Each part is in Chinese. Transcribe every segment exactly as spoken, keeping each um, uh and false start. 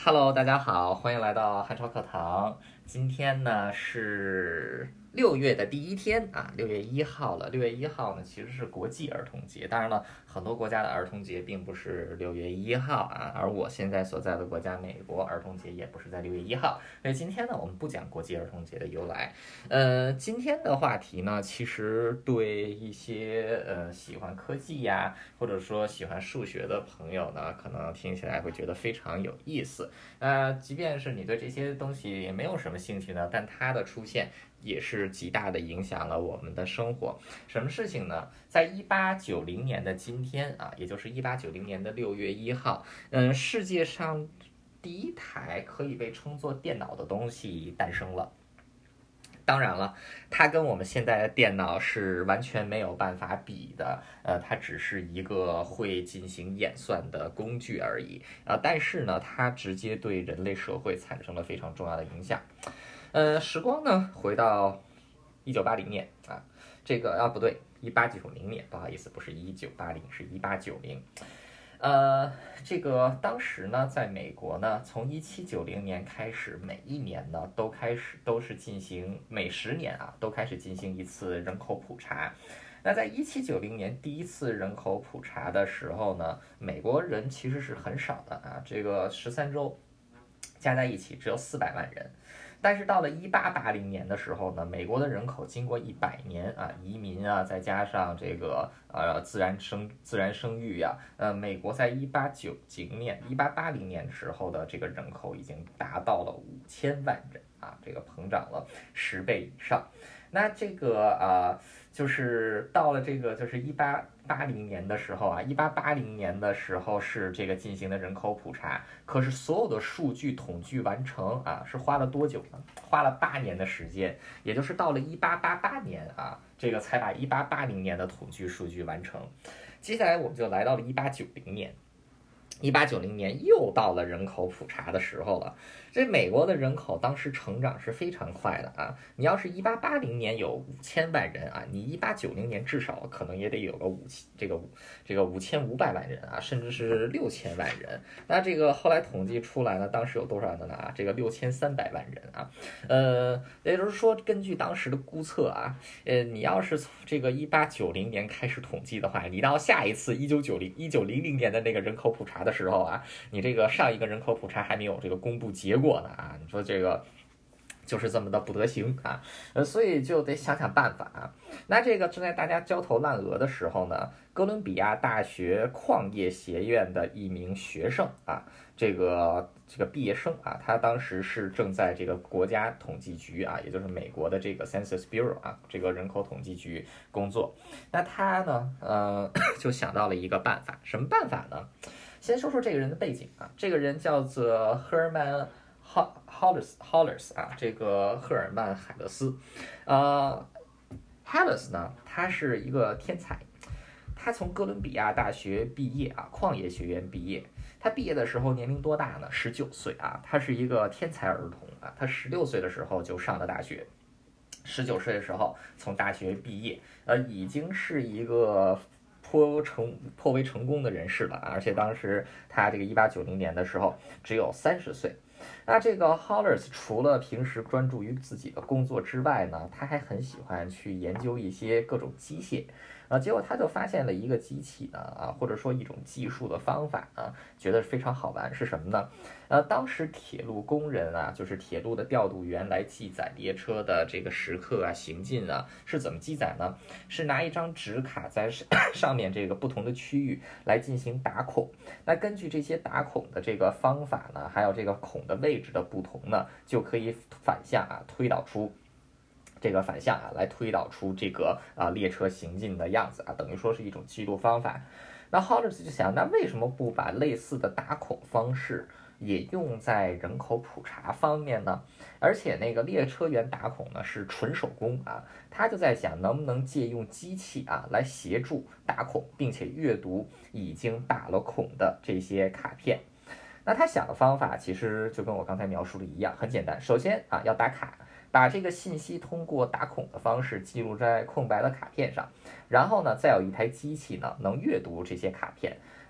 Hello，大家好，欢迎来到汉超课堂。今天呢是六月的第一天啊，六月一号了。六月一号呢其实是国际儿童节，当然了，很多国家的儿童节并不是六月一号啊，而我现在所在的国家美国儿童节也不是在六月一号。所以今天呢，我们不讲国际儿童节的由来。呃，今天的话题呢，其实对一些呃喜欢科技呀，或者说喜欢数学的朋友呢，可能听起来会觉得非常有意思。呃，即便是你对这些东西也没有什么兴趣呢，但它的出现也是极大的影响了我们的生活。什么事情呢？在一八九零年的今天啊，也就是一八九零年的六月一号，嗯，世界上第一台可以被称作电脑的东西诞生了。当然了，它跟我们现在的电脑是完全没有办法比的，呃，它只是一个会进行演算的工具而已啊、呃。但是呢，它直接对人类社会产生了非常重要的影响。呃，时光呢，回到一九八零年啊，这个啊不对，一八九零年，不好意思，不是一九八零，是一八九零。呃，这个当时呢，在美国呢，从一七九零年开始，每一年呢都开始都是进行每十年啊都开始进行一次人口普查。那在一七九零年第一次人口普查的时候呢，美国人其实是很少的啊，这个十三州加在一起只有四百万人。但是到了一八八零年的时候呢，美国的人口经过一百年啊移民啊，再加上这个呃自然生自然生育呀、啊，呃，美国在一八九零年、一八八零年时候的这个人口已经达到了五千万人啊，这个膨胀了十倍以上。那这个啊、呃，就是到了这个就是一八八零年的时候啊，一八八零年的时候是这个进行的人口普查，可是所有的数据统计完成啊，是花了多久呢？花了八年的时间，也就是到了一八八八年啊，这个才把一八八零年的统计数据完成。接下来我们就来到了一八九零年。一八九零年又到了人口普查的时候了。这美国的人口当时成长是非常快的啊！你要是一八八零年有五千万人啊，你一八九零年至少可能也得有个五这个五这个五千五百万人啊，甚至是六千万人。那这个后来统计出来呢，当时有多少人呢？啊，这个六千三百万人啊。呃，也就是说，根据当时的估测啊，呃，你要是从这个一八九零年开始统计的话，你到下一次一九九零一九零零年的那个人口普查的时候啊，你这个上一个人口普查还没有这个公布结果呢啊，你说这个就是这么的不得行啊，呃，所以就得想想办法啊。那这个正在大家焦头烂额的时候呢，哥伦比亚大学矿业学院的一名学生啊，这个这个毕业生啊，他当时是正在这个国家统计局啊，也就是美国的这个 Census Bureau 啊，这个人口统计局工作。那他呢，呃，就想到了一个办法，什么办法呢？先说说这个人的背景啊，这个人叫做赫尔曼 Hollis Hollis 啊，这个赫尔曼海勒斯，呃 Hollis 呢，他是一个天才，他从哥伦比亚大学毕业啊，矿业学院毕业。他毕业的时候年龄多大呢？十九岁啊，他是一个天才儿童啊，他十六岁的时候就上了大学。十九岁的时候从大学毕业，呃，已经是一个颇成颇为成功的人士了，而且当时他这个一八九零年的时候只有三十岁。那这个 Hollis 除了平时专注于自己的工作之外呢，他还很喜欢去研究一些各种机械。啊，结果他就发现了一个机器呢，啊，或者说一种技术的方法啊，觉得非常好玩，是什么呢？呃，当时铁路工人啊，就是铁路的调度员来记载列车的这个时刻啊、行进啊，是怎么记载呢？是拿一张纸卡在上面这个不同的区域来进行打孔。那根据这些打孔的这个方法呢，还有这个孔的位置的不同呢，就可以反向啊推导出。这个反向啊，来推导出这个啊列车行进的样子啊，等于说是一种记录方法。那 Hollis 就想，那为什么不把类似的打孔方式也用在人口普查方面呢？而且那个列车员打孔呢是纯手工啊，他就在想能不能借用机器啊来协助打孔，并且阅读已经打了孔的这些卡片。那他想的方法其实就跟我刚才描述的一样，很简单。首先啊，要打卡，把这个信息通过打孔的方式记录在空白的卡片上，然后呢，再有一台机器呢能阅读这些卡片。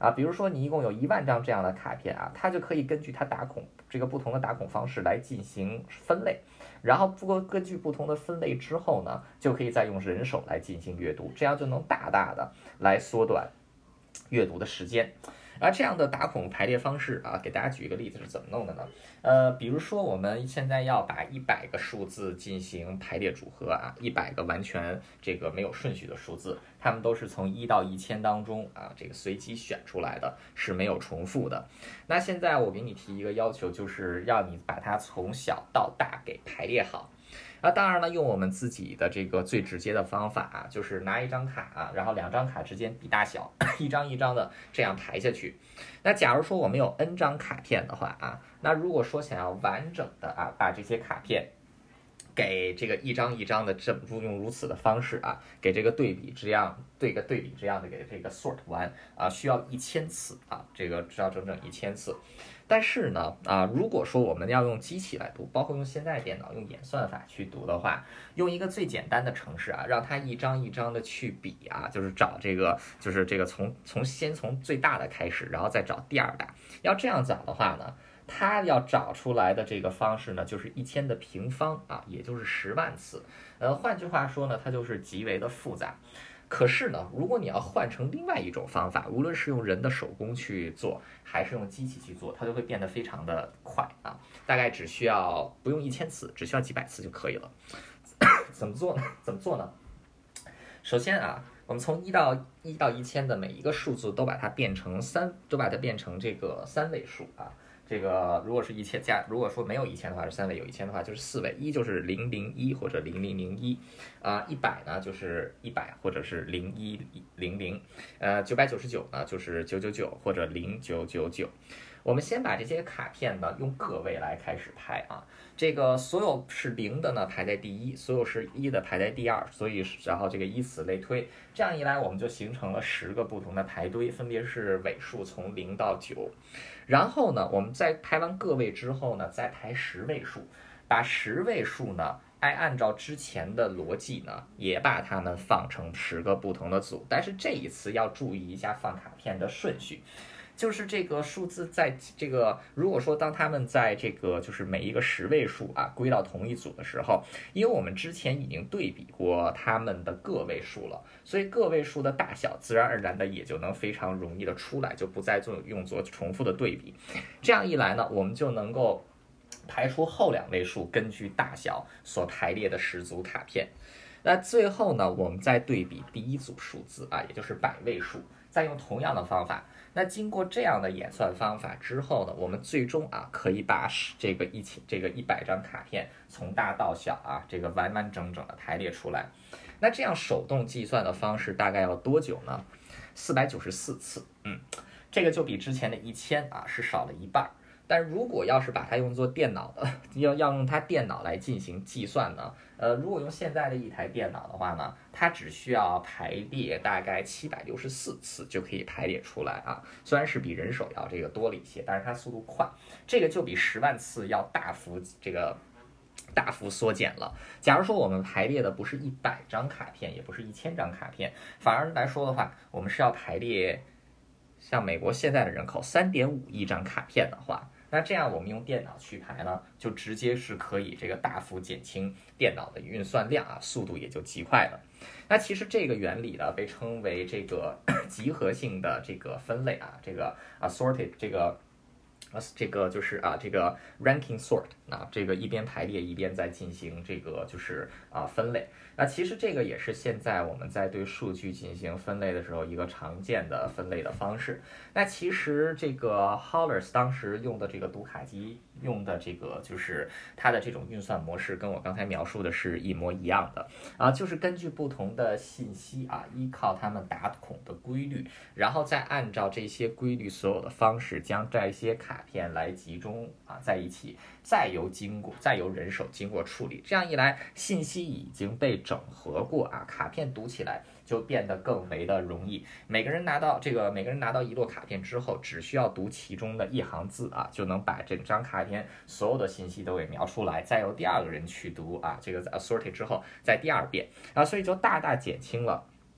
啊，比如说你一共有一万张这样的卡片啊，它就可以根据它打孔这个不同的打孔方式来进行分类，然后不过根据不同的分类之后呢，就可以再用人手来进行阅读，这样就能大大的来缩短阅读的时间。而这样的打孔排列方式啊，给大家举一个例子是怎么弄的呢？呃，比如说我们现在要把一百个数字进行排列组合啊，一百个完全这个没有顺序的数字，它们都是从一到一千当中啊，这个随机选出来的，是没有重复的。那现在我给你提一个要求，就是让你把它从小到大给排列好。啊，当然了，用我们自己的这个最直接的方法啊，就是拿一张卡啊，然后两张卡之间比大小，一张一张的这样排下去。那假如说我们有 N 张卡片的话啊，那如果说想要完整的啊把这些卡片给这个一张一张的这用如此的方式啊，给这个对比这样对个对比这样的给这个 sort 完啊，需要一千次啊，这个需要整整一千次。但是呢，啊，如果说我们要用机器来读，包括用现在电脑用演算法去读的话，用一个最简单的程式啊，让它一张一张的去比啊，就是找这个，就是这个从从先从最大的开始，然后再找第二大。要这样找的话呢，它要找出来的这个方式呢，就是一千的平方啊，也就是十万次。呃，换句话说呢，它就是极为的复杂。可是呢，如果你要换成另外一种方法，无论是用人的手工去做，还是用机器去做，它就会变得非常的快啊，大概只需要不用一千次，只需要几百次就可以了。怎么做呢？怎么做呢？首先啊，我们从一到一到一千的每一个数字都把它变成三，都把它变成这个三位数啊。这个如果是一千加，如果说没有一千的话是三位，有一千的话就是四位，一就是零零一或者零零零一，啊，一百呢就是一百或者是零一零零，呃，九百九十九呢就是九九九或者零九九九。我们先把这些卡片呢用个位来开始排啊，这个所有是零的呢排在第一，所有是一的排在第二，所以然后这个以此类推，这样一来我们就形成了十个不同的排堆，分别是尾数从零到九。然后呢，我们在排完个位之后呢，再排十位数，把十位数呢，按按照之前的逻辑呢，也把它们放成十个不同的组。但是这一次要注意一下放卡片的顺序，就是这个数字在这个，如果说当他们在这个就是每一个十位数啊归到同一组的时候，因为我们之前已经对比过他们的个位数了，所以个位数的大小自然而然的也就能非常容易的出来，就不再做用作重复的对比。这样一来呢，我们就能够排除后两位数根据大小所排列的十组卡片。那最后呢，我们再对比第一组数字啊，也就是百位数，再用同样的方法。那经过这样的演算方法之后呢，我们最终啊可以把这个一千这个一百张卡片从大到小啊这个完完整整的排列出来。那这样手动计算的方式大概要多久呢？四百九十四次，嗯，这个就比之前的一千啊是少了一半。但如果要是把它用作电脑的，要要用它电脑来进行计算呢，呃，如果用现在的一台电脑的话呢，它只需要排列大概七百六十四次就可以排列出来啊。虽然是比人手要这个多了一些，但是它速度快，这个就比十万次要大幅这个大幅缩减了。假如说我们排列的不是一百张卡片，也不是一千张卡片，反而来说的话，我们是要排列像美国现在的人口三点五亿张卡片的话，那这样我们用电脑去排呢，就直接是可以这个大幅减轻电脑的运算量啊，速度也就极快了。那其实这个原理呢，被称为这个集合性的这个分类啊，这个 assorted 这个。啊，这个就是啊，这个 ranking sort 啊，这个一边排列一边在进行这个就是啊分类。那其实这个也是现在我们在对数据进行分类的时候一个常见的分类的方式。那其实这个 Hollers 当时用的这个读卡机用的这个就是它的这种运算模式，跟我刚才描述的是一模一样的啊，就是根据不同的信息啊，依靠它们打孔的规律，然后再按照这些规律所有的方式，将这些卡片来集中啊在一起，再由经过再由人手经过处理，这样一来，信息已经被整合过啊，卡片读起来就变得更为的容易。每个人拿到这个，每个人拿到一摞卡片之后，只需要读其中的一行字啊，就能把整张卡片所有的信息都给描出来，再由第二个人去读啊，这个 assorted 之后再第二遍啊，所以就大大减轻了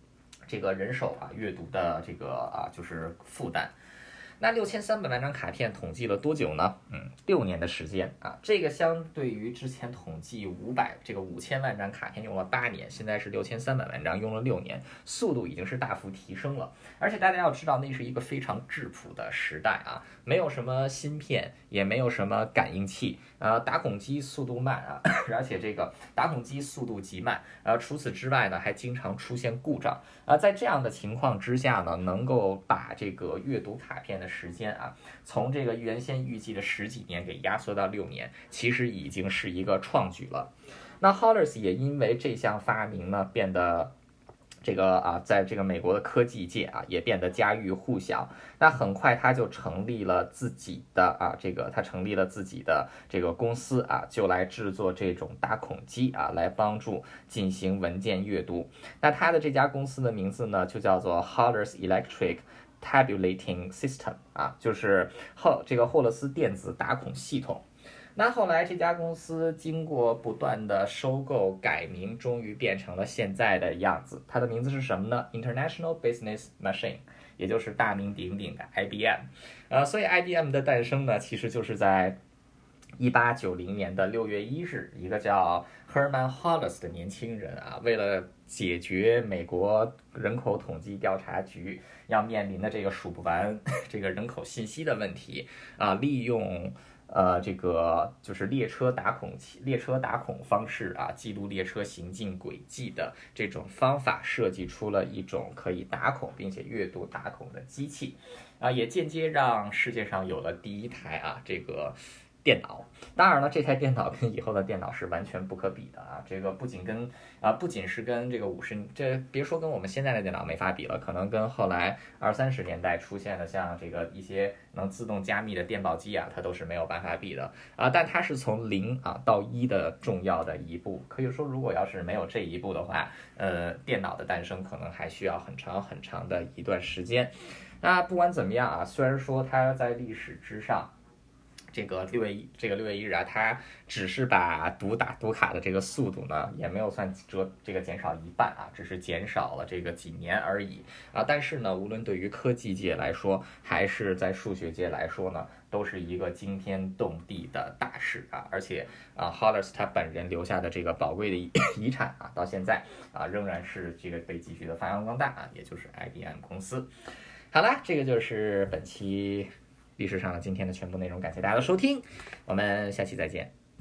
这个人手啊阅读的这个啊就是负担。那六千三百万张卡片统计了多久呢？嗯，六年的时间啊。这个相对于之前统计五百这个五千万张卡片用了八年，现在是六千三百万张用了六年，速度已经是大幅提升了。而且大家要知道，那是一个非常质朴的时代啊，没有什么芯片，也没有什么感应器，呃，打孔机速度慢啊，而且这个打孔机速度极慢，呃，除此之外呢，还经常出现故障啊。在这样的情况之下呢，能够把这个阅读卡片的时间啊，从这个原先预计的十几年给压缩到六年，其实已经是一个创举了。那 Hollerith 也因为这项发明呢，变得这个啊，在这个美国的科技界啊，也变得家喻户晓。那很快他就成立了自己的啊，这个他成立了自己的这个公司啊，就来制作这种打孔机啊，来帮助进行文件阅读。那他的这家公司的名字呢，就叫做 Hollerith Electric Tabulating System 啊，就是后这个霍勒斯电子打孔系统。那后来这家公司经过不断的收购改名，终于变成了现在的样子。它的名字是什么呢？ International Business Machine， 也就是大名鼎鼎的 I B M。 呃，所以 I B M 的诞生呢，其实就是在一八九零年的六月一日，一个叫 Herman Hollerith 的年轻人啊，为了解决美国人口统计调查局要面临的这个数不完这个人口信息的问题啊，利用呃，这个就是列车打孔器、列车打孔方式啊，记录列车行进轨迹的这种方法，设计出了一种可以打孔并且阅读打孔的机器，啊，也间接让世界上有了第一台啊这个电脑。当然了，这台电脑跟以后的电脑是完全不可比的啊！这个不仅跟啊，不仅是跟这个五十，这别说跟我们现在的电脑没法比了，可能跟后来二三十年代出现的像这个一些能自动加密的电报机啊，它都是没有办法比的啊。但它是从零啊到一的重要的一步，可以说如果要是没有这一步的话，呃，电脑的诞生可能还需要很长很长的一段时间。那不管怎么样啊，虽然说它在历史之上。这个六月一，这个六月一日啊，它只是把读打读卡的这个速度呢，也没有算折这个减少一半啊，只是减少了这个几年而已啊。但是呢，无论对于科技界来说，还是在数学界来说呢，都是一个惊天动地的大事啊。而且啊 ，Hollerith 他本人留下的这个宝贵的遗产啊，到现在啊，仍然是这个被继续的发扬光大啊，也就是 I B M 公司。好啦，这个就是本期历史上的今天的全部内容，感谢大家的收听，我们下期再见。